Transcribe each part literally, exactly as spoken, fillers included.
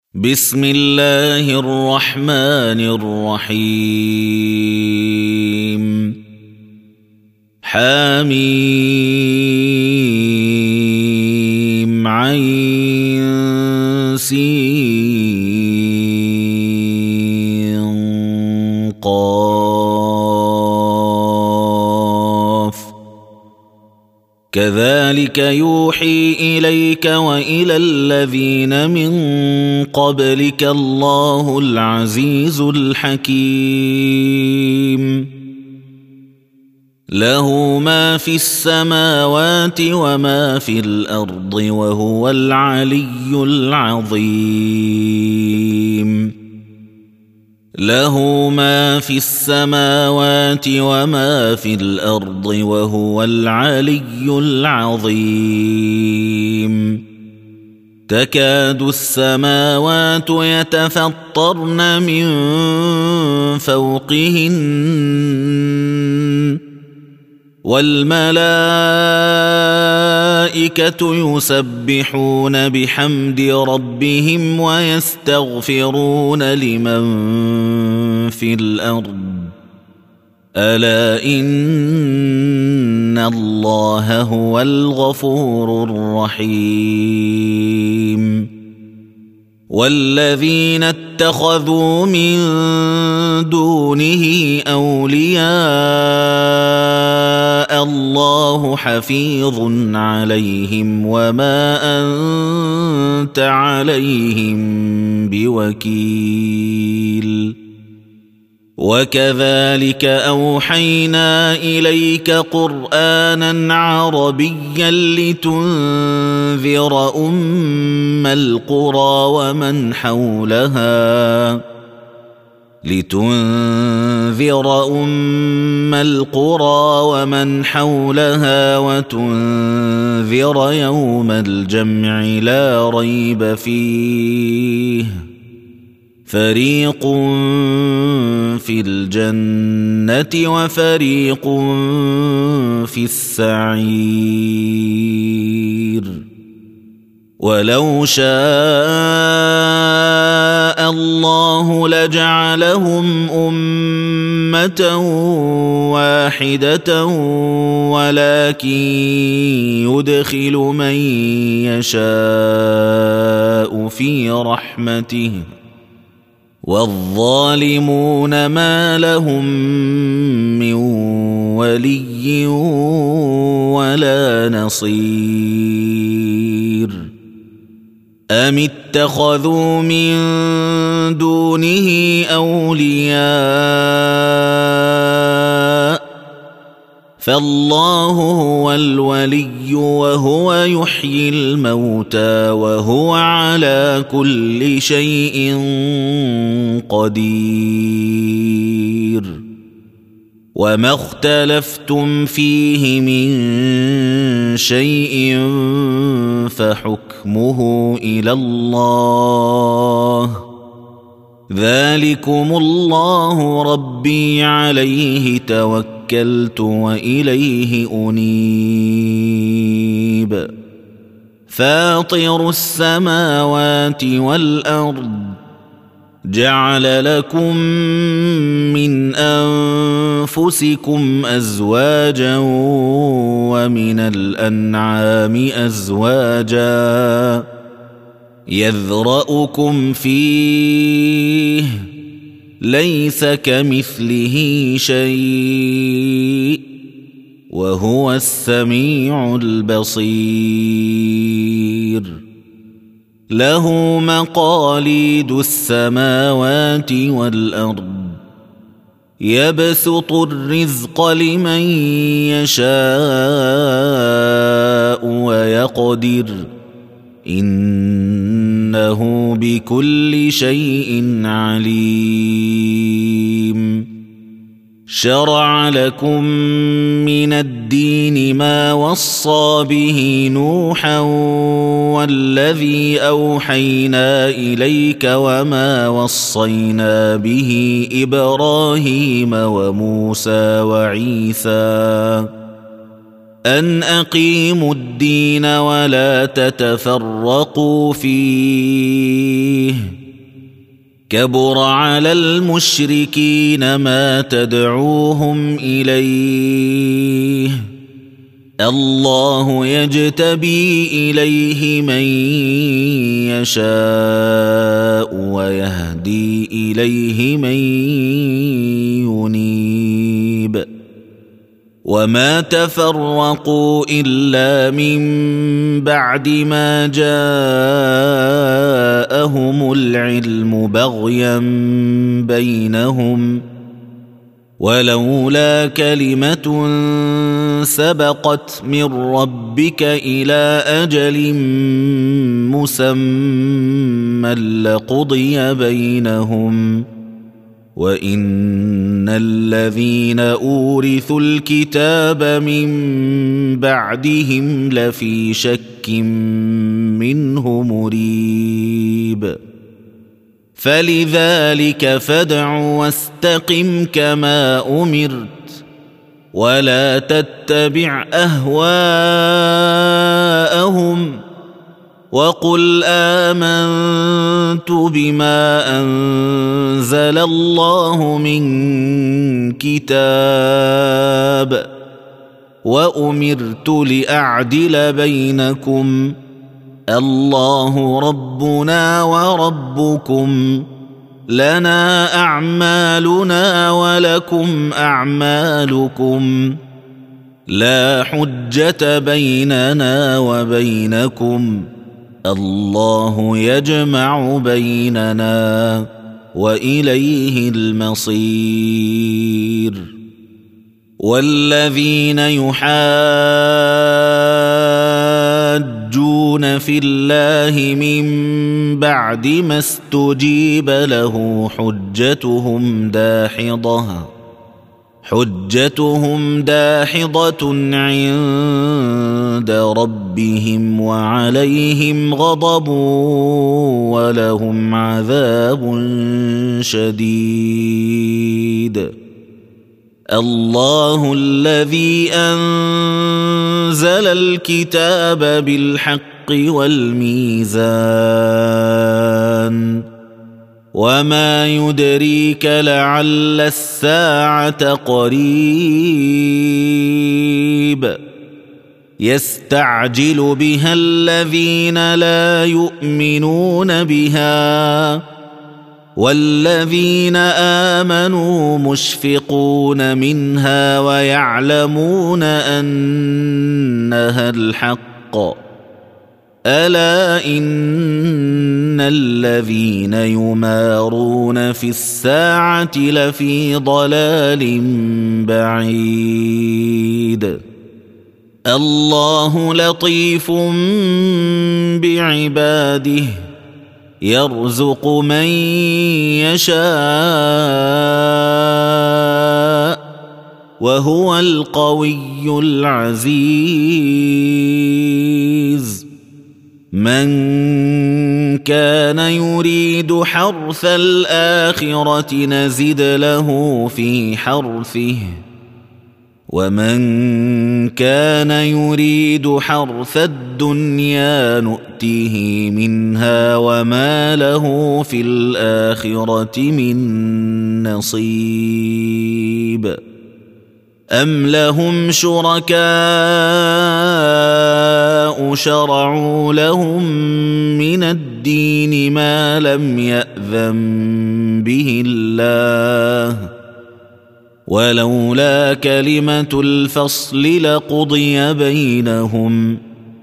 بسم الله الرحمن الرحيم حميم عين سين قاف كذلك يوحي إليك وإلى الذين من قبلك الله العزيز الحكيم له ما في السماوات وما في الأرض وهو العلي العظيم له ما في السماوات وما في الأرض وهو العلي العظيم تكاد السماوات يتفطرن من فوقهن والملائكة يسبحون بحمد ربهم ويستغفرون لمن في الأرض ألا إن الله هو الغفور الرحيم والذين اتخذوا من دونه أولياء الله حفيظ عليهم وما أنت عليهم بوكيل وكذلك أوحينا إليك قرآنا عربيا لتنذر أم القرى ومن حولها لتنذر أم القرى ومن حولها وتنذر يوم الجمع لا ريب فيه فريق في الجنة وفريق في السعير ولو شاء الله لجعلهم أمة واحدة ولكن يدخل من يشاء في رحمته والظالمون ما لهم من ولي ولا نصير أم اتخذوا من دونه أولياء فالله هو الولي وهو يحيي الموتى وهو على كل شيء قدير وما اختلفتم فيه من شيء فحكمه إلى الله ذلكم الله ربي عليه توكلت وإليه أنيب فاطر السماوات والأرض جعل لكم من أنفسكم أزواجا ومن الأنعام أزواجا يذرأكم فيه ليس كمثله شيء وهو السميع البصير له مقاليد السماوات والأرض يبسط الرزق لمن يشاء ويقدر إنه بكل شيء عليم شرع لكم من الدين ما وصى به نوحا والذي أوحينا إليك وما وصينا به إبراهيم وموسى وعيسى أن أقيموا الدين ولا تتفرقوا فيه كبر على المشركين ما تدعوهم إليه الله يجتبي إليه من يشاء ويهدي إليه من ينيب وما تفرقوا إلا من بعد ما جاءهم العلم بغيا بينهم ولولا كلمة سبقت من ربك إلى أجل مسمى لقضي بينهم وإن الذين أورثوا الكتاب من بعدهم لفي شك منه مريب فلذلك فادع واستقم كما أمرت ولا تتبع أهواءهم وقل آمنت بما أنزل الله من كتاب وأمرت لأعدل بينكم الله ربنا وربكم لنا أعمالنا ولكم أعمالكم لا حجة بيننا وبينكم الله يجمع بيننا وإليه المصير والذين يحاجون في الله من بعد ما استجيب له حجتهم داحضة حجتهم داحضة عند ربهم وعليهم غضب ولهم عذاب شديد الله الذي أنزل الكتاب بالحق والميزان وما يدريك لعل الساعة قريب يستعجل بها الذين لا يؤمنون بها والذين آمنوا مشفقون منها ويعلمون أنها الحق ألا إن الذين يمارون في الساعة لفي ضلال بعيد الله لطيف بعباده يرزق من يشاء وهو القوي العزيز من كان يريد حرث الآخرة نزد له في حرثه ومن كان يريد حرث الدنيا نؤته منها وما له في الآخرة من نصيب أم لهم شركاء شرعوا لهم من الدين ما لم يأذن به الله ولولا كلمة الفصل لقضي بينهم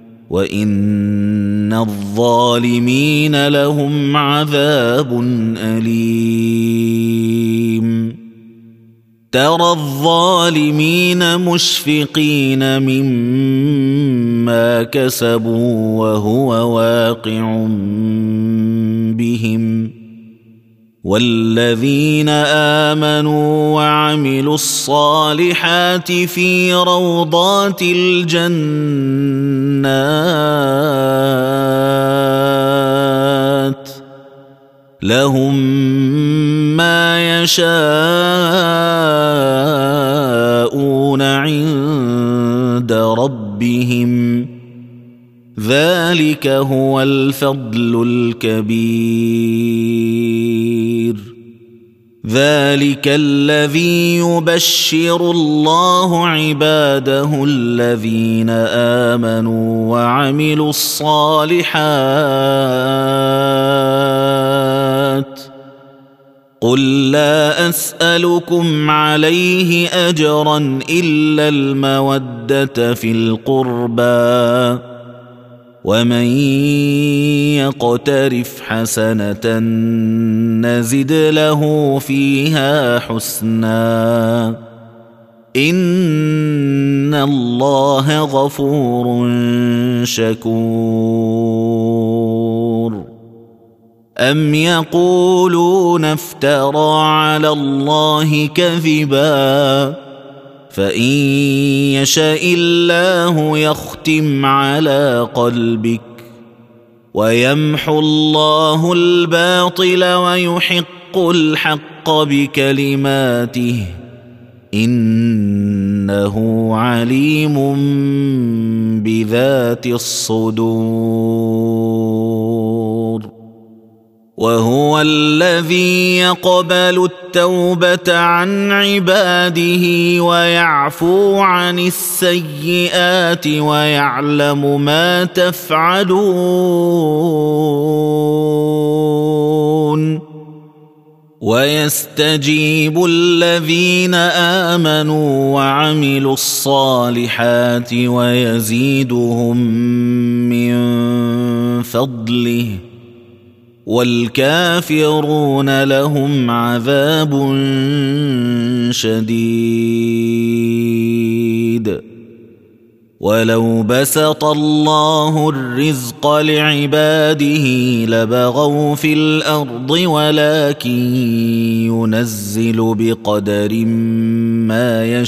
وإن الظالمين لهم عذاب أليم ترى الظالمين مشفقين مما كسبوا وهو واقع بهم والذين آمنوا وعملوا الصالحات في روضات الجنات لهم ما يشاءون عند ربهم ذلك هو الفضل الكبير ذلك الذي يبشر الله عباده الذين آمنوا وعملوا الصالحات قل لا أسألكم عليه أجرا إلا المودة في القربى ومن يقترف حسنة نزد له فيها حسنا إن الله غفور شكور أم يقولون افترى على الله كذبا فإن يشاء الله يختم على قلبك ويمحو الله الباطل ويحق الحق بكلماته إنه عليم بذات الصدور وهو الذي يقبل التوبة عن عباده ويعفو عن السيئات ويعلم ما تفعلون ويستجيب الذين آمنوا وعملوا الصالحات ويزيدهم من فضله والكافرون لهم عذاب شديد ولو بسط الله الرزق لعباده لبغوا في الأرض ولكن ينزل بقدر ما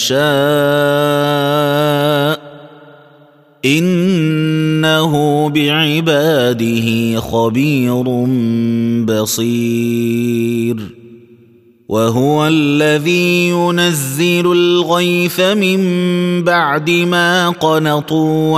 يشاء إنه بعباده خبير بصير وهو الذي ينزل الغيث من بعد ما قنطوا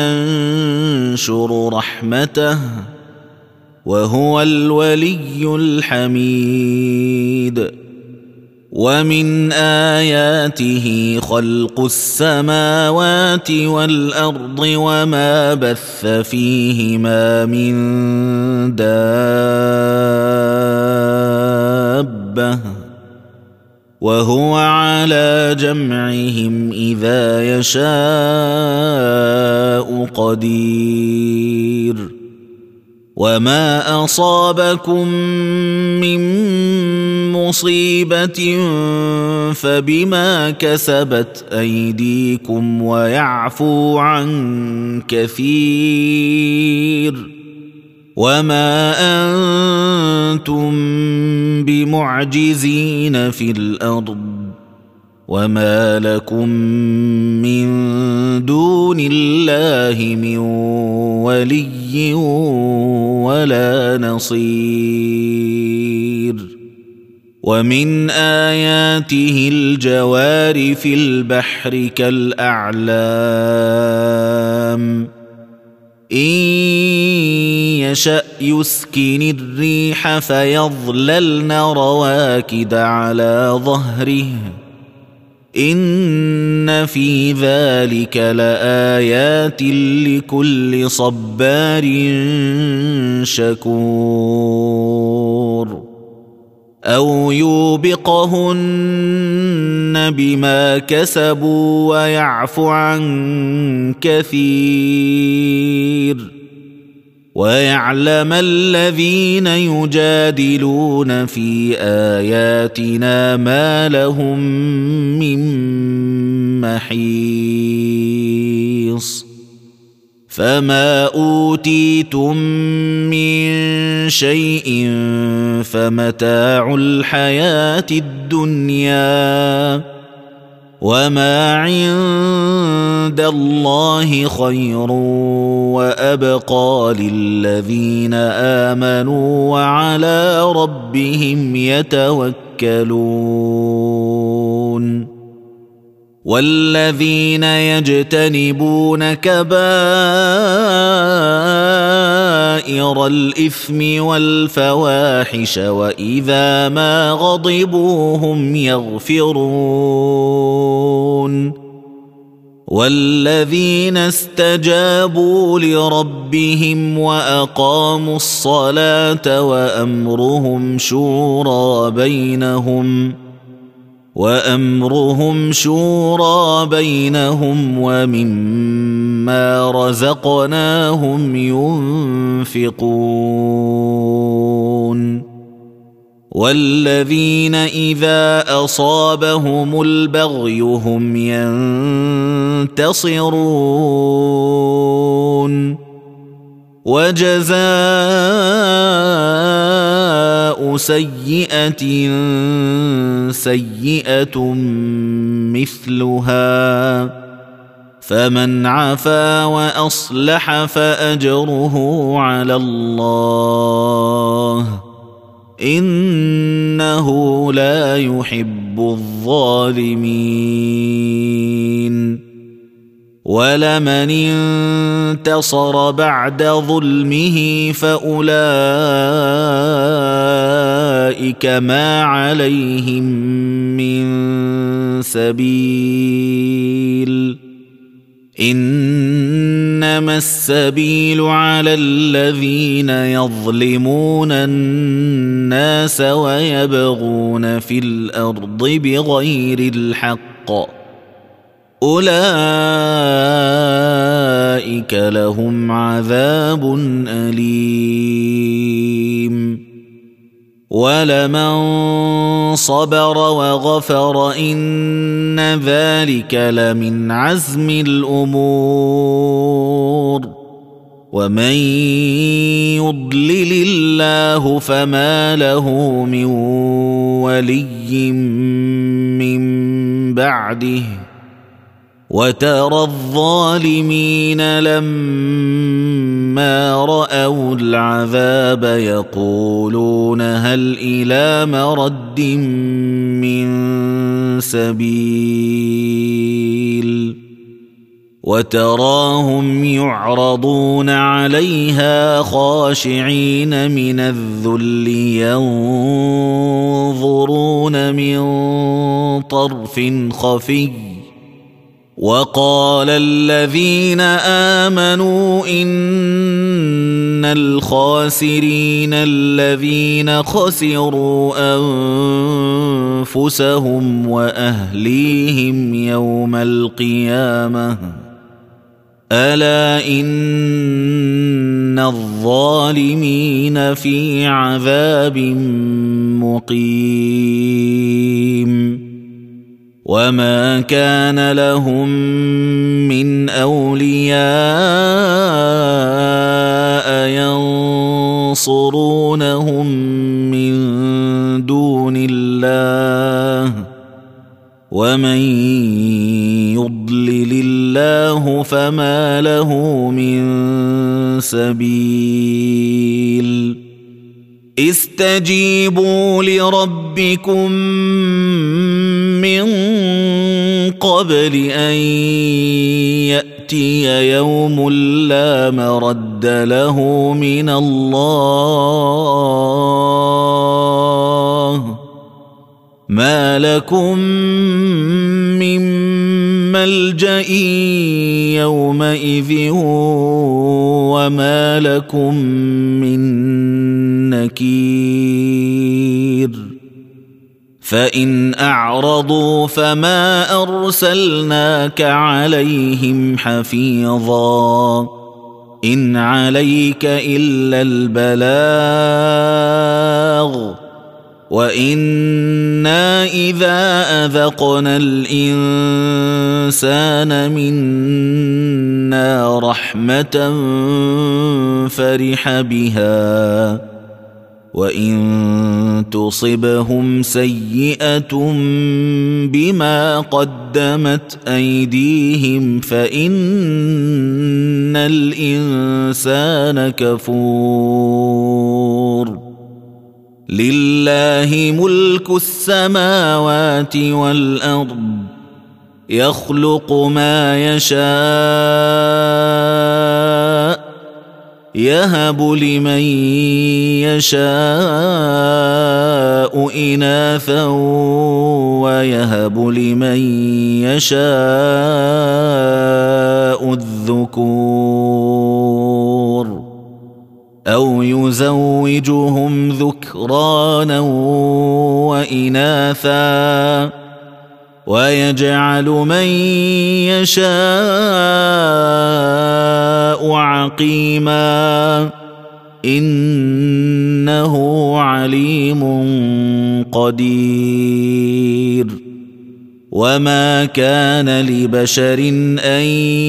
وينشر رحمته وهو الولي الحميد ومن آياته خلق السماوات والأرض وما بث فيهما من دابة وهو على جمعهم إذا يشاء قدير وما أصابكم من مصيبة فبما كسبت أيديكم ويعفو عن كثير وما أنتم بمعجزين في الأرض وما لكم من دون الله من ولي ولا نصير ومن آياته الجوار في البحر كالأعلام إن يشأ يسكن الريح فيظللن رواكد على ظهره إن في ذلك لآيات لكل صبار شكور أو يوبقهن بما كسبوا ويعفو عن كثير ويعلم الذين يجادلون في آياتنا ما لهم من محيص فما أوتيتم من شيء فمتاع الحياة الدنيا وما عند الله خير وأبقى للذين آمنوا وعلى ربهم يتوكلون والذين يجتنبون كبائر الإثم والفواحش وإذا ما غضبوا هم يغفرون والذين استجابوا لربهم وأقاموا الصلاة وأمرهم شورى بينهم وأمرهم شورى بينهم ومما رزقناهم ينفقون والذين إذا أصابهم البغي هم ينتصرون وجزاء سيئة سيئة مثلها فمن عفا وأصلح فأجره على الله إنه لا يحب الظالمين ولمن انتصر بعد ظلمه فأولئك ما عليهم من سبيل إنما السبيل على الذين يظلمون الناس ويبغون في الأرض بغير الحق أولئك لهم عذاب أليم ولمن صبر وغفر إن ذلك لمن عزم الأمور ومن يضلل الله فما له من ولي من بعده وترى الظالمين لما رأوا العذاب يقولون هل إلى مرد من سبيل وتراهم يعرضون عليها خاشعين من الذل ينظرون من طرف خفي وقال الذين آمنوا إن الخاسرين الذين خسروا أنفسهم وأهليهم يوم القيامة ألا إن الظالمين في عذاب مقيم وما كان لهم من أولياء ينصرونهم من دون الله ومن يضلل الله فما له من سبيل استجيبوا لربكم من قبل أن يأتي يوم لا مرد له من الله ما لكم من ملجأ يومئذ وما لكم من نكير فإن أعرضوا فما أرسلناك عليهم حفيظا إن عليك إلا البلاغ وإنا إذا أذقنا الإنسان منا رحمة فرح بها وإن تصبهم سيئة بما قدمت أيديهم فإن الإنسان كفور لله ملك السماوات والأرض يخلق ما يشاء يهب لمن يشاء إناثا ويهب لمن يشاء الذكور أو يزوجهم ذكرانا وإناثا ويجعل من يشاء عقيما إنه عليم قدير وما كان لبشر أن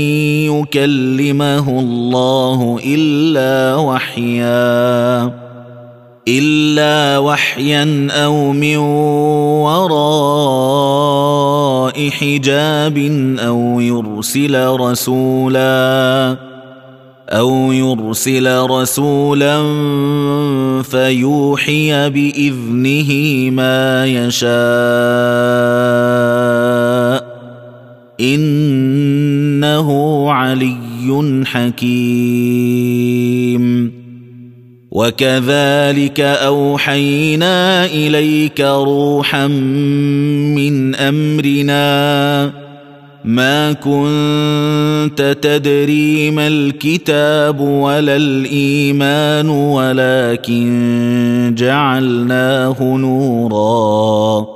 يكلمه الله إلا وحيا إلا وحيا أو من وراء حجاب أو يرسل رسولا أو يرسل رسولا فيوحي بإذنه ما يشاء إنه علي حكيم وكذلك أوحينا إليك روحا من أمرنا ما كنت تدري ما الكتاب ولا الإيمان ولكن جعلناه نورا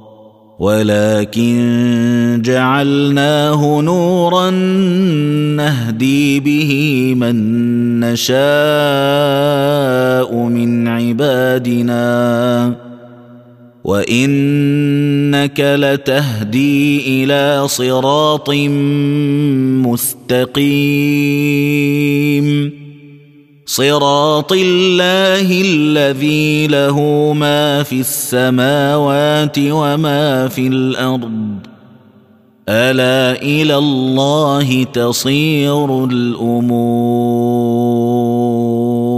ولكن جعلناه نورا نهدي به من نشاء من عبادنا وإنك لتهدي إلى صراط مستقيم صراط الله الذي له ما في السماوات وما في الأرض ألا إلى الله تصير الأمور.